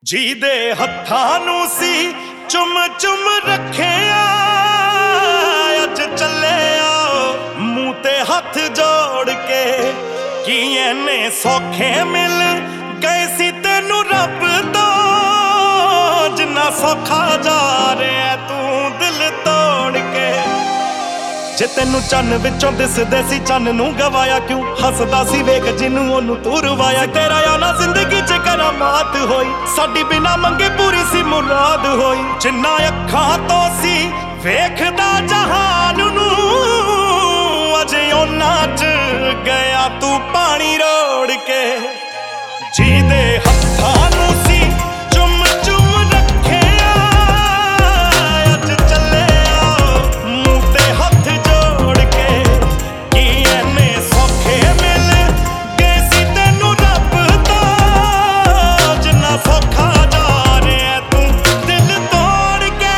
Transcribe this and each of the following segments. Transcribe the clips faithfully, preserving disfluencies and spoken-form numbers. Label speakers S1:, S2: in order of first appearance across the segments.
S1: ਜੀ ਦੇ ਹੱਥਾਂ ਨੂੰ ਸੀ ਚੁੰਮ ਚੁੰਮ ਰੱਖਿਆ, ਅੱਜ ਚੱਲਿਆ ਮੂੰਹ ਤੇ ਹੱਥ ਜੋੜ ਕੇ। ਕੀ ਐਨੇ ਸੌਖੇ ਮਿਲ ਗਏ ਸੀ ਤੈਨੂੰ ਰੱਬ ਤੋਂ, ਜਿੰਨਾ ਸੌਖਾ ਜਾ ਰਿਹਾ ਤੂੰ ਦਿਲ ਤੋੜ ਕੇ। ਜੇ ਤੈਨੂੰ ਚੰਨ ਵਿੱਚੋਂ ਦਿਸਦੇ ਸੀ ਚੰਨ ਨੂੰ ਗਵਾਇਆ ਕਿਉਂ, ਹੱਸਦਾ ਸੀ ਵੇਖ ਜਿਹਨੂੰ ਉਹਨੂੰ ਤੂੰ ਰਵਾਇਆ। ਤੇਰਾ ਆਉਣਾ ਜ਼ਿੰਦਗੀ 'ਚ ਕਰਾਮਾਤ ਹੋਈ, ਸਾਡੀ ਬਿਨਾ ਮੰਗੇ ਪੂਰੀ ਸੀ ਮੁਰਾਦ ਹੋਈ। ਜਿੰਨਾ ਅੱਖਾਂ ਤੋਂ ਸੀ ਵੇਖਦਾ ਜਹਾਨ ਨੂੰ, ਅਜੇ ਉਹਨਾਂ 'ਚ ਗਿਆ ਤੂੰ ਪਾਣੀ ਰੋੜ ਕੇ। ਜਿਹਦੇ ਹੱਥਾਂ ਨੂੰ ਸੀ ਚੁੰਮ ਚੁੰਮ ਰੱਖਿਆ, ਅੱਜ ਚੱਲਿਆ ਮੂੰਹ ਤੇ ਹੱਥ ਜੋੜ ਕੇ। ਕੀ ਐਨੇ ਸੌਖੇ ਮਿਲ ਗਏ ਸੀ ਤੈਨੂੰ ਰੱਬ ਤੋਂ, ਜਿੰਨਾ ਸੌਖਾ ਜਾ ਰਿਹਾ ਤੂੰ ਦਿਲ ਤੋੜ ਕੇ।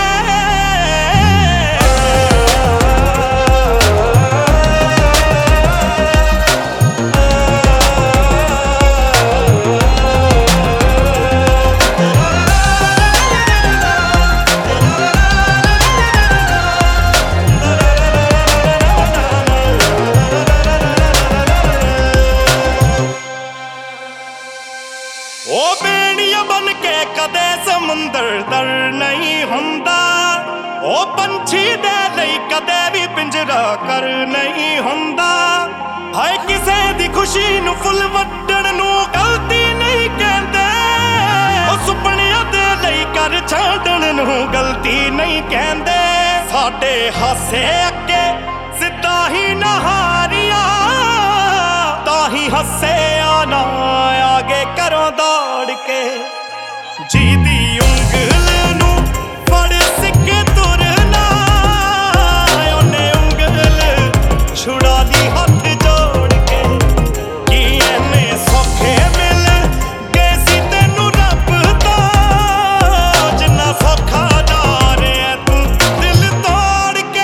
S1: ਉਹ ਬੇੜੀਆਂ ਬਣ ਕੇ ਕਦੇ ਸਮੁੰਦਰ ਦਰ ਨਹੀਂ ਹੁੰਦਾ, ਉਹ ਪੰਛੀ ਦੇ ਲਈ ਕਦੇ ਵੀ ਪਿੰਜਰਾ ਕਰ ਨਹੀਂ ਹੁੰਦਾ। ਹਾਏ ਕਿਸੇ ਦੀ ਖੁਸ਼ੀ ਨੂੰ ਫੁੱਲ ਵੱਢਣ ਨੂੰ ਗਲਤੀ ਨਹੀਂ ਕਹਿੰਦੇ, ਉਹ ਸੁਪਨਿਆਂ ਦੇ ਲਈ ਕਰ ਛੱਡਣ ਨੂੰ ਗਲਤੀ ਨਹੀਂ ਕਹਿੰਦੇ। ਸਾਡੇ ਹਾਸੇ ਅੱਗੇ ਸਿੱਧਾ ਹੀ ਨਹਾਰੀਆਂ, ਤਾਂ ਹੀ ਹੱਸਿਆ ਨਾ ਆਗੇ ਘਰੋਂ ਦੌੜ ਕੇ। ਜਿਹਦੀ ਉਂਗਲ ਨੂੰ ਫੜ ਸਿੱਕੇ ਤੁਰਨਾ, ਉਹਨੇ ਉਂਗਲ ਛੁਡਾ ਲਈ ਹੱਥ ਜੋੜ ਕੇ। ਕੀ ਐਨੇ ਸੌਖੇ ਮਿਲ ਗਏ ਸੀ ਤੈਨੂੰ ਰੱਬ ਤੋਂ, ਜਿੰਨਾ ਸੌਖਾ ਜਾ ਰਿਹਾ ਤੂੰ ਦਿਲ ਤੋੜ ਕੇ।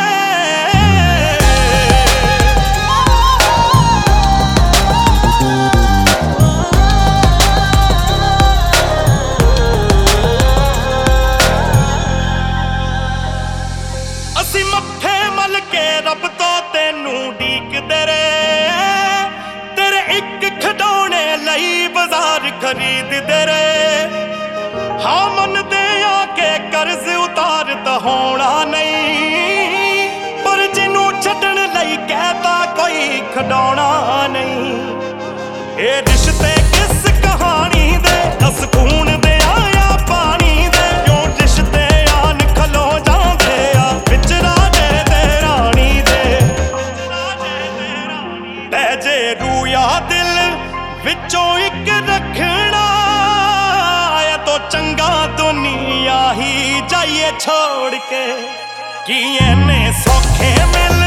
S1: ਅਸੀਂ ਮੱਥੇ ਮਲ ਕੇ ਰੱਬ ਤੋਂ ਤੈਨੂੰ ਡੀਕਦੇ ਰਹੇ, ਤੇਰੇ ਇੱਕ ਖਿਡੌਣੇ ਲਈ ਬਾਜ਼ਾਰ ਖਰੀਦਦੇ ਰਹੇ। ਹਾਂ ਮੰਨਦੇ ਆ ਕੇ ਕਰਜ਼ ਉਤਾਰ ਤਾਂ ਹੋਣਾ ਨਹੀਂ, ਪਰ ਜਿਹਨੂੰ ਛੱਡਣ ਲਈ ਕਹਿਤਾ ਕੋਈ ਖਿਡੌਣਾ ਨਹੀਂ। ਇਹ ਰਿਸ਼ਤੇ ਕਿਸ ਕਹਾਣੀ ਦੇ, ਦਸ ਖੂਨ ਦੇ ਆਇਆ ਪਾਣੀ ਦੇ। ਕਿਉਂ ਰਿਸ਼ਤੇ ਆਨ ਖਲੋ ਜਾਂਦੇ ਆ ਵਿੱਚ ਰਾਜੇ ਤੇ ਰਾਣੀ ਦੇ। ਪੈ ਜੇ ਰੂਇਆ ਦਿਲ ਵਿੱਚੋਂ ਇੱਕ ਰੱਖਣਾ, ਇਹ ਤੋਂ ਚੰਗਾ ਦੁਨੀਆ ਹੀ ਜਾਈਏ ਛੋੜ ਕੇ। ਕੀ ਐਨੇ ਸੌਖੇ ਮਿਲ